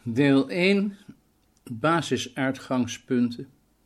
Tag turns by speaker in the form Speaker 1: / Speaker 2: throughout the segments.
Speaker 1: Deel 1, basisuitgangspunten.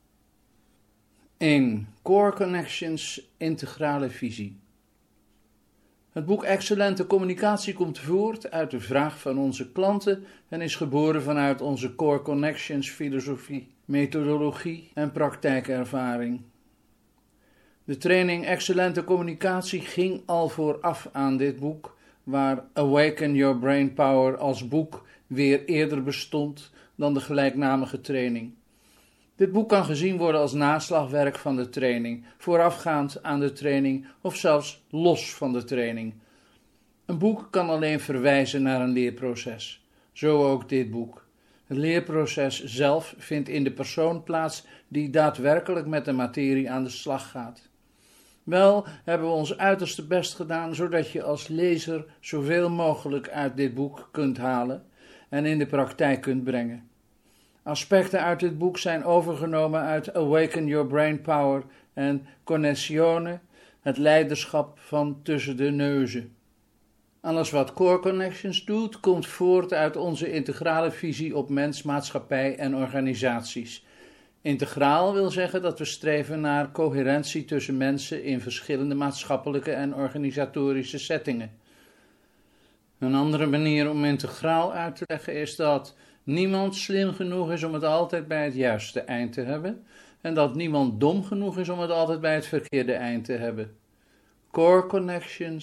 Speaker 1: 1. Core Connections, integrale visie. Het boek Excellente Communicatie komt voort uit de vraag van onze klanten en is geboren vanuit onze Core Connections filosofie, methodologie en praktijkervaring. De training Excellente Communicatie ging al vooraf aan dit boek, waar Awaken Your Brain Power als boek weer eerder bestond dan de gelijknamige training. Dit boek kan gezien worden als naslagwerk van de training, voorafgaand aan de training of zelfs los van de training. Een boek kan alleen verwijzen naar een leerproces, zo ook dit boek. Het leerproces zelf vindt in de persoon plaats die daadwerkelijk met de materie aan de slag gaat. Wel hebben we ons uiterste best gedaan, zodat je als lezer zoveel mogelijk uit dit boek kunt halen en in de praktijk kunt brengen. Aspecten uit dit boek zijn overgenomen uit Awaken Your Brain Power en Connessione, het leiderschap van tussen de neuzen. Alles wat Core Connections doet, komt voort uit onze integrale visie op mens, maatschappij en organisaties. Integraal wil zeggen dat we streven naar coherentie tussen mensen in verschillende maatschappelijke en organisatorische settingen. Een andere manier om integraal uit te leggen is dat niemand slim genoeg is om het altijd bij het juiste eind te hebben en dat niemand dom genoeg is om het altijd bij het verkeerde eind te hebben. Core Connections